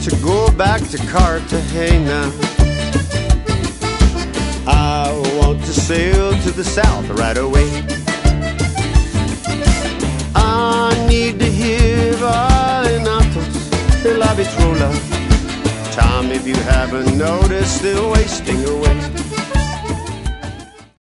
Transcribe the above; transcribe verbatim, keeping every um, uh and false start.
to go back to Cartagena. I want to sail to the south right away. I need to hear Vallenatos de la Vitrola. Time, if you haven't noticed, they're wasting away.